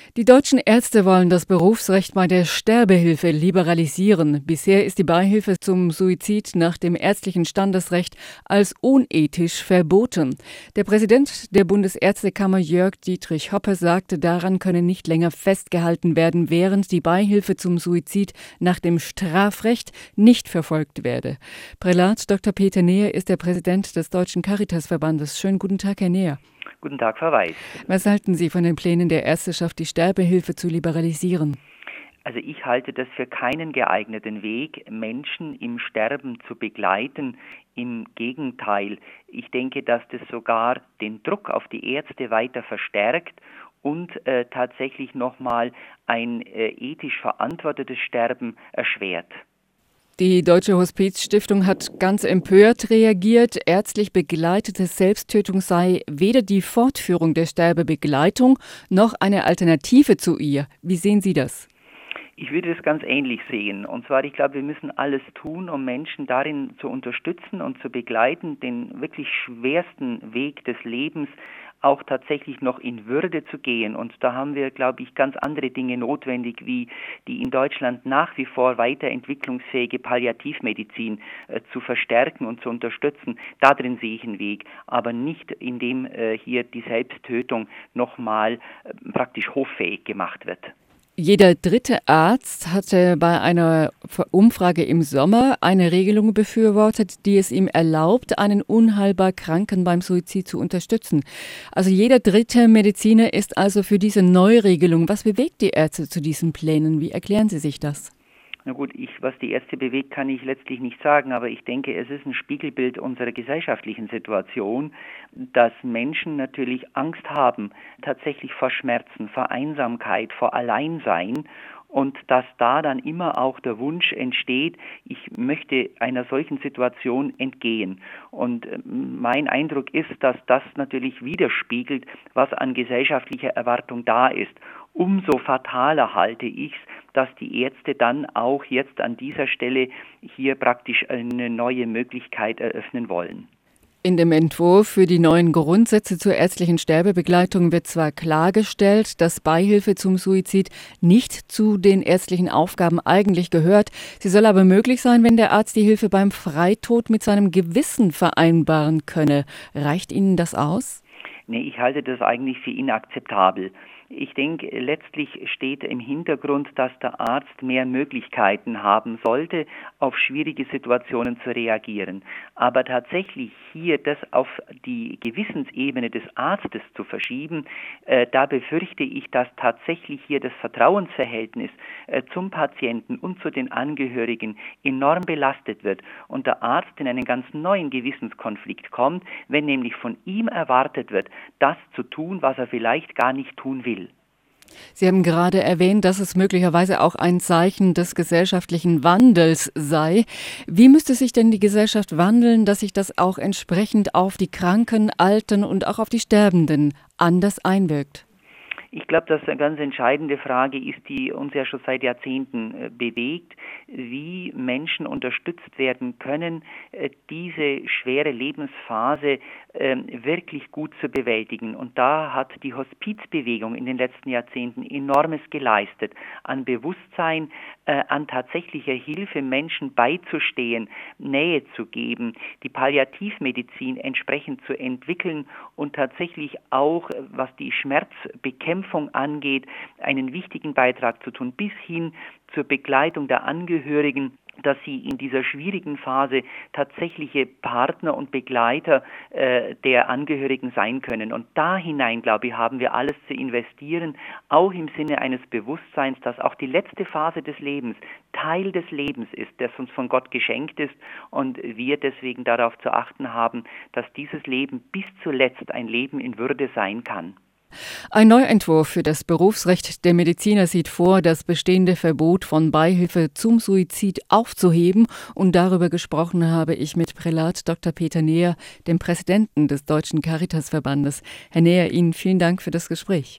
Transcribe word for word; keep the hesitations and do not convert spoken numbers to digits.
Die deutschen Ärzte wollen das Berufsrecht bei der Sterbehilfe liberalisieren. Bisher ist die Beihilfe zum Suizid nach dem ärztlichen Standesrecht als unethisch verboten. Der Präsident der Bundesärztekammer Jörg Dietrich Hoppe sagte, daran könne nicht länger festgehalten werden, während die Beihilfe zum Suizid nach dem Strafrecht nicht verfolgt werde. Prälat Doktor Peter Neher ist der Präsident des Deutschen Caritasverbandes. Schönen guten Tag, Herr Neher. Guten Tag, Frau Weiß. Was halten Sie von den Plänen der Ärzteschaft, die Sterbehilfe zu liberalisieren? Also ich halte das für keinen geeigneten Weg, Menschen im Sterben zu begleiten. Im Gegenteil, ich denke, dass das sogar den Druck auf die Ärzte weiter verstärkt und äh, tatsächlich nochmal ein äh, ethisch verantwortetes Sterben erschwert. Die Deutsche Hospizstiftung hat ganz empört reagiert. Ärztlich begleitete Selbsttötung sei weder die Fortführung der Sterbebegleitung noch eine Alternative zu ihr. Wie sehen Sie das? Ich würde es ganz ähnlich sehen. Und zwar, ich glaube, wir müssen alles tun, um Menschen darin zu unterstützen und zu begleiten, den wirklich schwersten Weg des Lebens auch tatsächlich noch in Würde zu gehen. Und da haben wir, glaube ich, ganz andere Dinge notwendig, wie die in Deutschland nach wie vor weiterentwicklungsfähige Palliativmedizin äh, zu verstärken und zu unterstützen. Darin sehe ich einen Weg, aber nicht indem äh, hier die Selbsttötung nochmal äh, praktisch hoffähig gemacht wird. Jeder dritte Arzt hatte bei einer Umfrage im Sommer eine Regelung befürwortet, die es ihm erlaubt, einen unheilbar Kranken beim Suizid zu unterstützen. Also jeder dritte Mediziner ist also für diese Neuregelung. Was bewegt die Ärzte zu diesen Plänen? Wie erklären Sie sich das? Na gut, ich, was die Ärzte bewegt, kann ich letztlich nicht sagen, aber ich denke, es ist ein Spiegelbild unserer gesellschaftlichen Situation, dass Menschen natürlich Angst haben, tatsächlich vor Schmerzen, vor Einsamkeit, vor Alleinsein, und dass da dann immer auch der Wunsch entsteht, ich möchte einer solchen Situation entgehen. Und mein Eindruck ist, dass das natürlich widerspiegelt, was an gesellschaftlicher Erwartung da ist. Umso fataler halte ich es, dass die Ärzte dann auch jetzt an dieser Stelle hier praktisch eine neue Möglichkeit eröffnen wollen. In dem Entwurf für die neuen Grundsätze zur ärztlichen Sterbebegleitung wird zwar klargestellt, dass Beihilfe zum Suizid nicht zu den ärztlichen Aufgaben eigentlich gehört. Sie soll aber möglich sein, wenn der Arzt die Hilfe beim Freitod mit seinem Gewissen vereinbaren könne. Reicht Ihnen das aus? Nee, ich halte das eigentlich für inakzeptabel. Ich denke, letztlich steht im Hintergrund, dass der Arzt mehr Möglichkeiten haben sollte, auf schwierige Situationen zu reagieren. Aber tatsächlich hier das auf die Gewissensebene des Arztes zu verschieben, äh, da befürchte ich, dass tatsächlich hier das Vertrauensverhältnis äh, zum Patienten und zu den Angehörigen enorm belastet wird und der Arzt in einen ganz neuen Gewissenskonflikt kommt, wenn nämlich von ihm erwartet wird, das zu tun, was er vielleicht gar nicht tun will. Sie haben gerade erwähnt, dass es möglicherweise auch ein Zeichen des gesellschaftlichen Wandels sei. Wie müsste sich denn die Gesellschaft wandeln, dass sich das auch entsprechend auf die Kranken, Alten und auch auf die Sterbenden anders einwirkt? Ich glaube, dass eine ganz entscheidende Frage ist, die uns ja schon seit Jahrzehnten äh, bewegt, wie Menschen unterstützt werden können, äh, diese schwere Lebensphase äh, wirklich gut zu bewältigen. Und da hat die Hospizbewegung in den letzten Jahrzehnten enormes geleistet, an Bewusstsein, äh, an tatsächlicher Hilfe Menschen beizustehen, Nähe zu geben, die Palliativmedizin entsprechend zu entwickeln und tatsächlich auch, was die Schmerzbekämpfung angeht, einen wichtigen Beitrag zu tun, bis hin zur Begleitung der Angehörigen, dass sie in dieser schwierigen Phase tatsächliche Partner und Begleiter äh, der Angehörigen sein können. Und da hinein, glaube ich, haben wir alles zu investieren, auch im Sinne eines Bewusstseins, dass auch die letzte Phase des Lebens Teil des Lebens ist, das uns von Gott geschenkt ist und wir deswegen darauf zu achten haben, dass dieses Leben bis zuletzt ein Leben in Würde sein kann. Ein Neuentwurf für das Berufsrecht der Mediziner sieht vor, das bestehende Verbot von Beihilfe zum Suizid aufzuheben. Und darüber gesprochen habe ich mit Prälat Doktor Peter Neher, dem Präsidenten des Deutschen Caritasverbandes. Herr Neher, Ihnen vielen Dank für das Gespräch.